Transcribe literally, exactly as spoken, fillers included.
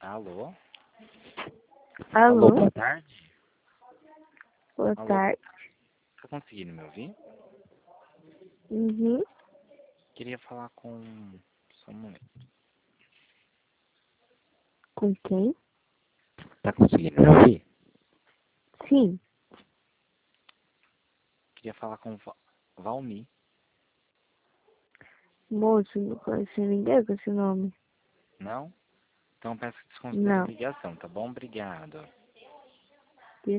Alô? Alô? Boa tarde. Boa Alô? tarde. Tá conseguindo me ouvir? Uhum. Queria falar com... Só um momento. Com quem? Tá conseguindo me ouvir? Sim. Queria falar com Va- Valmi. Moço, não conheço ninguém com esse nome. Não? Então peço que desconsidere a Não. ligação, tá bom? Obrigado.